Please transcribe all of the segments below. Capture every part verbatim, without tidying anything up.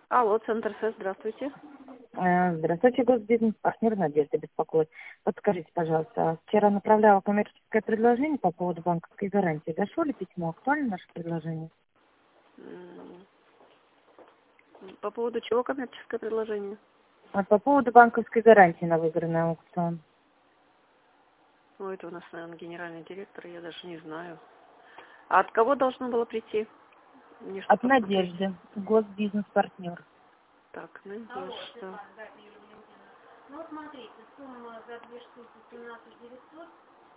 Алло, Центр СЭС, здравствуйте. Э, Здравствуйте, госбизнес-партнер Надежда беспокоит. Подскажите, пожалуйста, вчера направляла коммерческое предложение по поводу банковской гарантии. Дошло ли письмо? Актуально наше предложение? М, По поводу чего коммерческое предложение? А по поводу банковской гарантии на выигранный аукцион. Ну, это у нас, наверное, генеральный директор, я даже не знаю. А от кого должно было прийти? Мне что От посмотреть? Надежды, госбизнес-партнер. Так, Надежда. Ну вот смотрите, сумма за две штуки семнадцать девятьсот,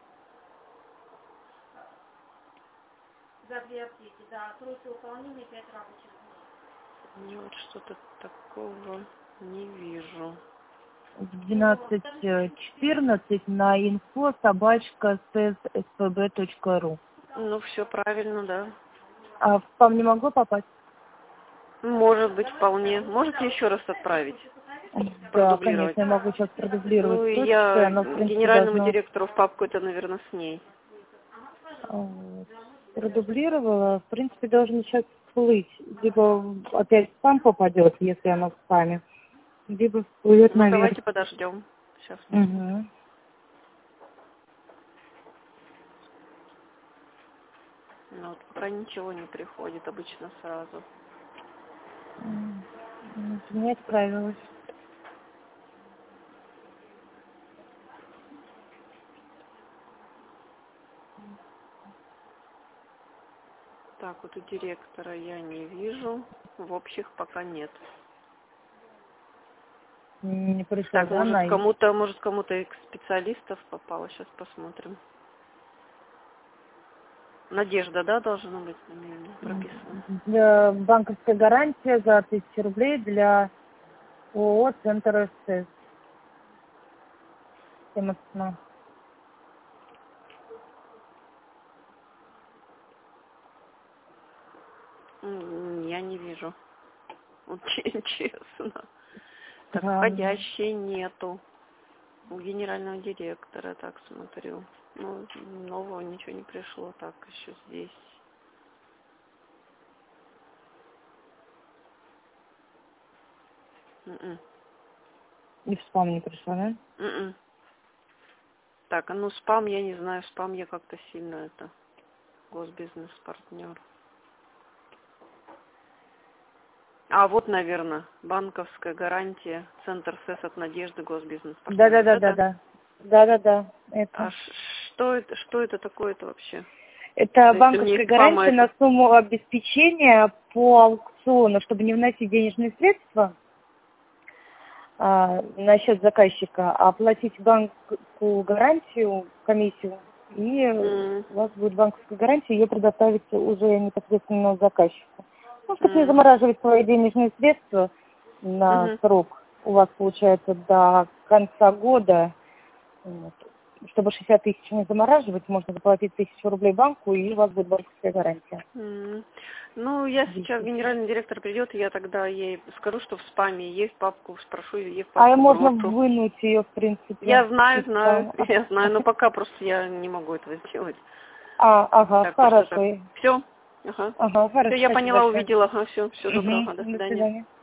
за две аптеки, да, сроки выполнения пять рабочих дней. Я вот что-то такого не вижу. В двенадцать четырнадцать на инфо собачка сэспб точка ру. Ну, все правильно, да. А в спам не могло попасть? Может быть, вполне. Можете еще раз отправить? Да, Продублировать? конечно, я могу сейчас продублировать Ну, и точкой, я оно, в принципе, генеральному должно... директору в папку это, наверное, с ней. Вот. Продублировала, в принципе, должен сейчас всплыть. Либо опять в спам попадет, если оно в спаме, либо всплывет Ну, наверх. давайте подождем. Сейчас. Угу. Ну, вот про ничего не приходит обычно сразу. Не отправилась. Так, вот у директора я не вижу. В общих пока нет. Не пришло, Так, да, может на... кому-то, может кому-то из специалистов попало. Сейчас посмотрим. Надежда, да, должна быть на имени прописана? Для банковская гарантия за тысячу рублей для ООО «Центр СС». Тема сна. М, Я не вижу. Вот че- честно. Так, Ага. входящей нету. У генерального директора, так смотрю. Ну, нового ничего не пришло. Так, еще здесь. М-м. И в спам не пришло, да? М-м. Так, а ну спам, я не знаю, спам я как-то сильно это. Госбизнес-партнер. А вот, наверное, банковская гарантия, Центр СЭС от Надежды, Госбизнес-партнер. Вот это? Да-да-да-да-да. Да-да-да, это. А ш- что это, что это такое-то вообще? Это Если у меня банковская из спама гарантия на это... сумму обеспечения по аукциону, чтобы не вносить денежные средства а, на счет заказчика, а оплатить банку гарантию, комиссию, и М, у вас будет банковская гарантия, ее предоставить уже непосредственно заказчику. Ну, чтобы не м, замораживать свои денежные средства на мгм. срок, у вас получается до конца года, вот. Чтобы шестьдесят тысяч не замораживать, можно заплатить тысячу рублей банку, и у вас будет банковская гарантия. М. Ну, я сейчас, Действует. генеральный директор придет, и я тогда ей скажу, что в спаме есть папку, спрошу, ей в А и папку можно брошу. вынуть ее, в принципе, Я знаю, из знаю, спама. я знаю, но пока просто я не могу этого сделать. А, ага, Так, просто так. хорошо. Все? Ага. Ага, Все, хорошо, я спасибо поняла, большое. увидела. Ага, все, все, доброго, Угу, до до свидания. свидания.